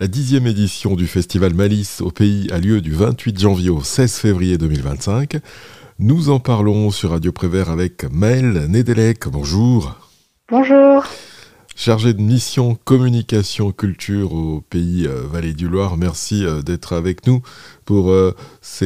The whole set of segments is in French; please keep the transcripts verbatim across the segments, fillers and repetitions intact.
La dixième édition du festival Malice au Pays a lieu du vingt-huit janvier au seize février deux mille vingt-cinq. Nous en parlons sur Radio Prévert avec Maëlle Nedelec. Bonjour. Bonjour. Chargée de mission communication culture au Pays euh, Vallée du Loir, merci euh, d'être avec nous pour euh,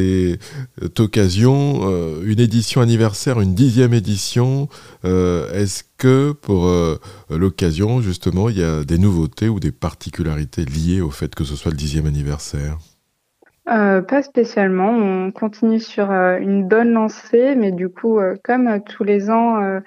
cette occasion, euh, une édition anniversaire, une dixième édition. Euh, est-ce que pour euh, l'occasion, justement, il y a des nouveautés ou des particularités liées au fait que ce soit le dixième anniversaire ? Euh, pas spécialement, on continue sur euh, une bonne lancée, mais du coup, euh, comme euh, tous les ans, euh,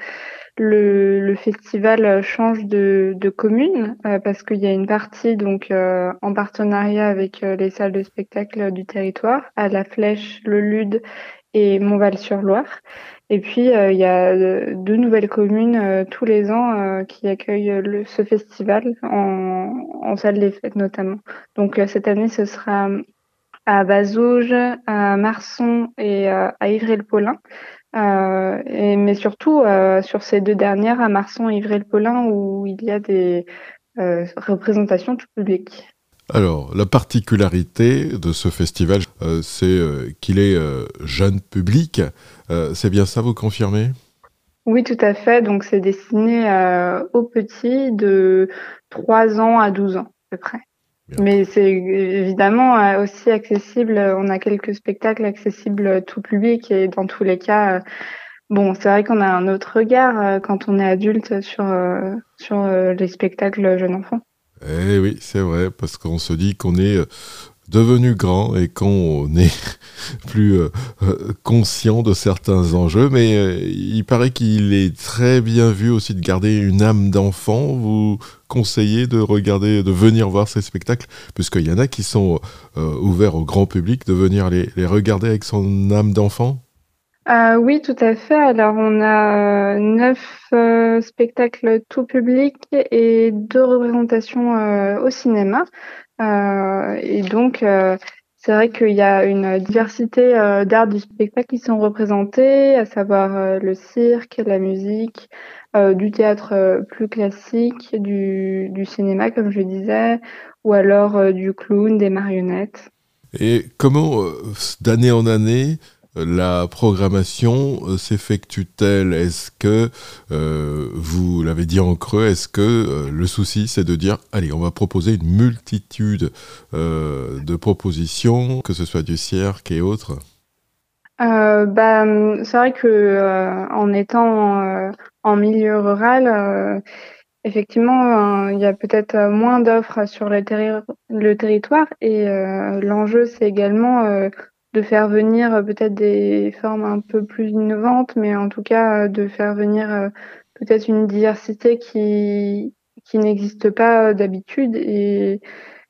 le, le festival change de, de commune euh, parce qu'il y a une partie donc euh, en partenariat avec euh, les salles de spectacle du territoire, à La Flèche, le Lude et Montval-sur-Loire. Et puis, euh, il y a euh, deux nouvelles communes euh, tous les ans euh, qui accueillent le, ce festival en, en salle des fêtes notamment. Donc euh, cette année, ce sera à Bazouges, à Marson et euh, à Ivry-le-Paulin. Euh, et, mais surtout euh, sur ces deux dernières, à Marson et Ivry-le-Paulin, où il y a des euh, représentations tout public. Alors, la particularité de ce festival, euh, c'est euh, qu'il est euh, jeune public. Euh, c'est bien ça, vous confirmez ? Oui, tout à fait. Donc, c'est destiné euh, aux petits de trois ans à douze ans, à peu près. Bien. Mais c'est évidemment euh, aussi accessible. On a quelques spectacles accessibles tout public et dans tous les cas, euh, bon, c'est vrai qu'on a un autre regard euh, quand on est adulte sur, euh, sur euh, les spectacles jeunes enfants. Eh oui, c'est vrai, parce qu'on se dit qu'on est euh, devenu grand et qu'on est plus euh, euh, conscient de certains enjeux, mais euh, il paraît qu'il est très bien vu aussi de garder une âme d'enfant. Vous conseillez de regarder, de venir voir ces spectacles, puisqu'il y en a qui sont euh, ouverts au grand public, de venir les, les regarder avec son âme d'enfant ? Euh, oui, tout à fait. Alors, on a euh, neuf euh, spectacles tout public et deux représentations euh, au cinéma. Euh, et donc, euh, c'est vrai qu'il y a une diversité euh, d'arts du spectacle qui sont représentés, à savoir euh, le cirque, la musique, euh, du théâtre euh, plus classique, du, du cinéma, comme je disais, ou alors euh, du clown, des marionnettes. Et comment, euh, d'année en année, la programmation euh, s'effectue-t-elle ? Est-ce que, euh, vous l'avez dit en creux, est-ce que euh, le souci c'est de dire, allez, on va proposer une multitude euh, de propositions, que ce soit du cirque et autres ? Euh, bah, hum, c'est vrai que euh, en étant euh, en milieu rural, euh, effectivement, euh, il y a peut-être euh, moins d'offres sur le, terri- le territoire et euh, l'enjeu, c'est également euh, de faire venir euh, peut-être des formes un peu plus innovantes, mais en tout cas euh, de faire venir euh, peut-être une diversité qui qui n'existe pas euh, d'habitude et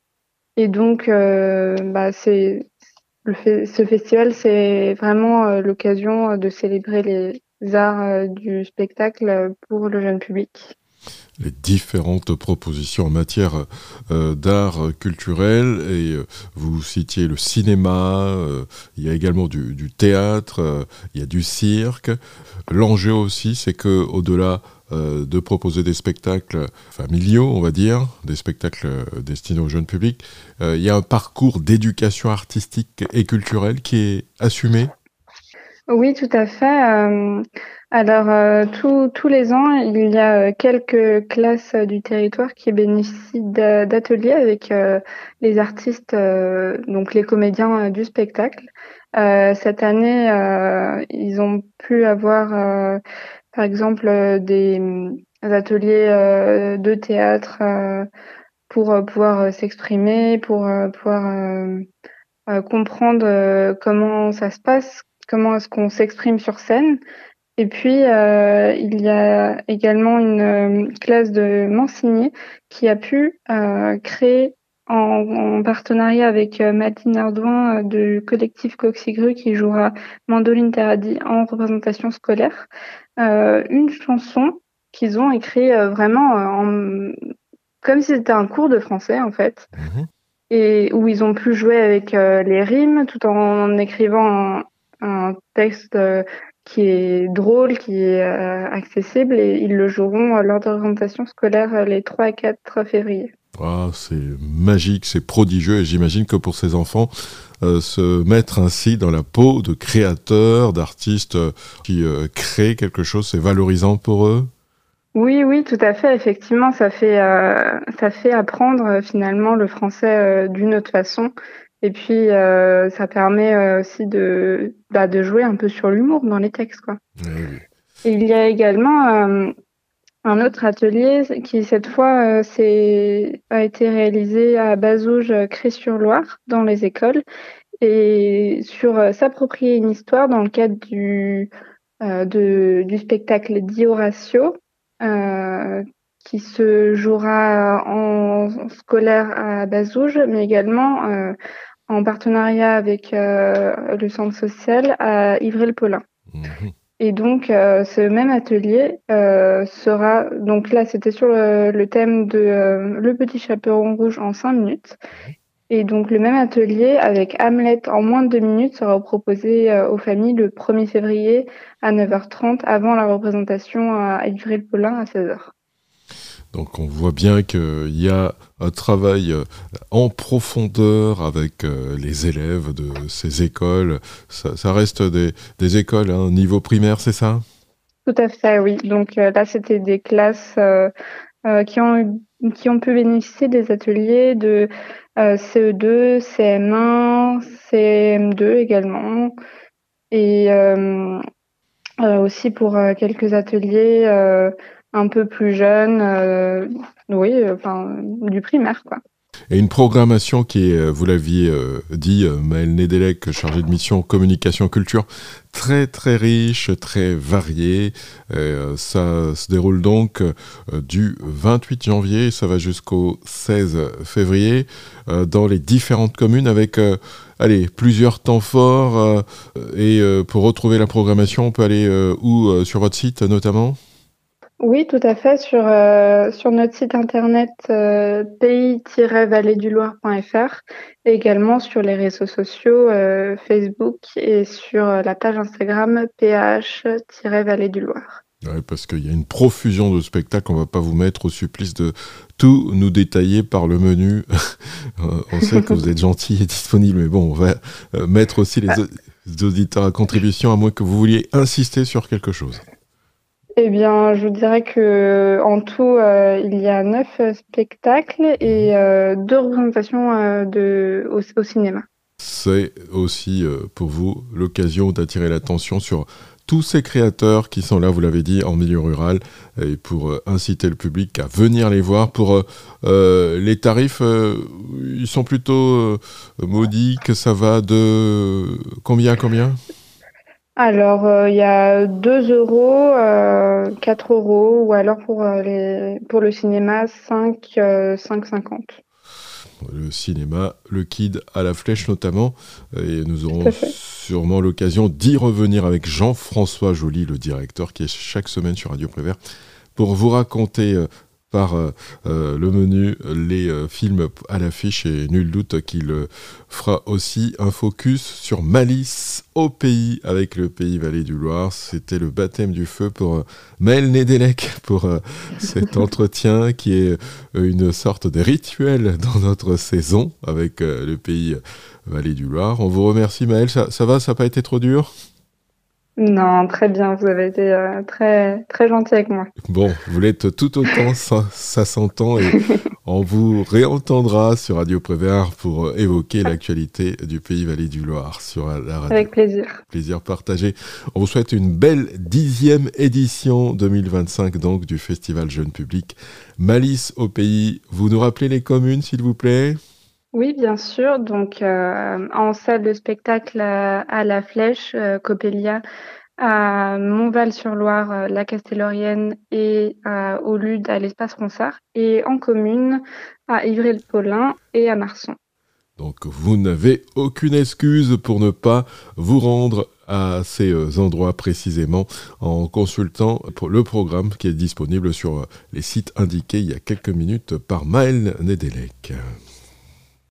et donc euh, bah c'est le fe- ce festival, c'est vraiment euh, l'occasion euh, de célébrer les arts euh, du spectacle euh, pour le jeune public. Les différentes propositions en matière euh, d'art culturel, et euh, vous citiez le cinéma, euh, il y a également du, du théâtre, euh, il y a du cirque. L'enjeu aussi, c'est que au-delà euh, de proposer des spectacles familiaux, on va dire, des spectacles euh, destinés au jeune public, euh, il y a un parcours d'éducation artistique et culturelle qui est assumé. Oui, tout à fait. Euh, alors, euh, tous tous les ans, il y a euh, quelques classes euh, du territoire qui bénéficient d'a- d'ateliers avec euh, les artistes, euh, donc les comédiens euh, du spectacle. Euh, cette année, euh, ils ont pu avoir, euh, par exemple, euh, des, des ateliers euh, de théâtre euh, pour euh, pouvoir euh, s'exprimer, pour euh, pouvoir euh, euh, comprendre euh, comment ça se passe, comment est-ce qu'on s'exprime sur scène. Et puis, euh, il y a également une euh, classe de Mansigné qui a pu euh, créer en, en partenariat avec euh, Madine Ardouin euh, du collectif Coxigru qui jouera Mandoline Teradi en représentation scolaire, euh, une chanson qu'ils ont écrit euh, vraiment euh, en, comme si c'était un cours de français en fait Mhm. et où ils ont pu jouer avec euh, les rimes tout en écrivant un, un texte euh, qui est drôle, qui est euh, accessible et ils le joueront euh, lors de l'orientation scolaire euh, les trois et quatre février. Ah, c'est magique, c'est prodigieux, et j'imagine que pour ces enfants, euh, se mettre ainsi dans la peau de créateurs, d'artistes euh, qui euh, créent quelque chose, c'est valorisant pour eux. Oui, oui, tout à fait. Effectivement, ça fait, euh, ça fait apprendre euh, finalement le français euh, d'une autre façon. Et puis, euh, ça permet euh, aussi de, bah, de jouer un peu sur l'humour dans les textes, quoi. Eh oui. Et il y a également euh, un autre atelier qui, cette fois, euh, s'est- a été réalisé à Bazouges, euh, Cré-sur-Loire, dans les écoles, et sur euh, s'approprier une histoire dans le cadre du, euh, de, du spectacle Di Horatio, euh, qui se jouera en, en scolaire à Bazouges, mais également euh, en partenariat avec euh, le centre social à Ivry-le-Polin. Mhm. Et donc, euh, ce même atelier euh, sera, donc là, c'était sur le, le thème de euh, Le Petit Chaperon Rouge en cinq minutes. Et donc, le même atelier avec Hamlet en moins de deux minutes sera proposé euh, aux familles le premier février à neuf heures trente avant la représentation à Ivry-le-Polin à seize heures. Donc on voit bien qu'il y a un travail euh, en profondeur avec euh, les élèves de ces écoles. Ça, ça reste des, des écoles, hein, niveau primaire, c'est ça? Tout à fait, oui. Donc euh, là, c'était des classes euh, euh, qui ont eu- qui ont pu bénéficier des ateliers de euh, C E deux, C M un, C M deux également, et euh, euh, aussi pour euh, quelques ateliers euh, un peu plus jeunes, euh, oui, euh, enfin du primaire, quoi. Et une programmation qui est, euh, vous l'aviez euh, dit, euh, Maëlle Nédélec, chargée de mission communication culture, très très riche, très variée. Euh, ça se déroule donc euh, du vingt-huit janvier, ça va jusqu'au seize février, euh, dans les différentes communes avec euh, allez, plusieurs temps forts. Euh, et euh, pour retrouver la programmation, on peut aller euh, où euh, sur votre site notamment? Oui, tout à fait. Sur, euh, sur notre site internet euh, pays-vallée du loire point f r et également sur les réseaux sociaux euh, Facebook et sur euh, la page Instagram P H-Vallée du Loire. Ouais, parce qu'il y a une profusion de spectacles, on va pas vous mettre au supplice de tout nous détailler par le menu. Euh, on sait que vous êtes gentil et disponible, mais bon, on va euh, mettre aussi les, au- les auditeurs à contribution, à moins que vous vouliez insister sur quelque chose. Eh bien, je vous dirais que en tout, euh, il y a neuf euh, spectacles et euh, deux représentations euh, de, au, au cinéma. C'est aussi euh, pour vous l'occasion d'attirer l'attention sur tous ces créateurs qui sont là, vous l'avez dit, en milieu rural, et pour euh, inciter le public à venir les voir. Pour euh, euh, les tarifs, euh, ils sont plutôt euh, modiques, ça va de combien à combien? Alors, euh, il y a deux euros, euh, quatre euros, ou alors pour, euh, les, pour le cinéma, cinq, euh, cinq cinquante. Le cinéma, le Kid à la Flèche notamment, et nous Tout aurons à fait. sûrement l'occasion d'y revenir avec Jean-François Joly, le directeur, qui est chaque semaine sur Radio Prévert, pour vous raconter euh, par euh, euh, le menu les euh, films à l'affiche, et nul doute qu'il euh, fera aussi un focus sur Malice au pays avec le Pays Vallée du Loire. C'était le baptême du feu pour euh, Maëlle Nédélec pour euh, cet entretien qui est euh, une sorte de rituel dans notre saison avec euh, le Pays Vallée du Loire. On vous remercie Maëlle, ça, ça va, ça n'a pas été trop dur? Non, très bien, vous avez été euh, très, très gentil avec moi. Bon, vous l'êtes tout autant, ça, ça s'entend, et on vous réentendra sur Radio Prévert pour euh, évoquer l'actualité du Pays Vallée du Loire sur la radio. Avec plaisir. Plaisir partagé. On vous souhaite une belle dixième édition deux mille vingt-cinq donc du Festival Jeune Public Malice au pays. Vous nous rappelez les communes, s'il vous plaît? Oui, bien sûr. Donc, euh, en salle de spectacle euh, à La Flèche, euh, Coppelia, à Montval-sur-Loire, euh, la Castellorienne et à, au Lude, à l'Espace Ronsard. Et en commune, à Ivry-le-Polin et à Marsan. Donc vous n'avez aucune excuse pour ne pas vous rendre à ces euh, endroits précisément en consultant le programme qui est disponible sur les sites indiqués il y a quelques minutes par Maëlle Nédélec.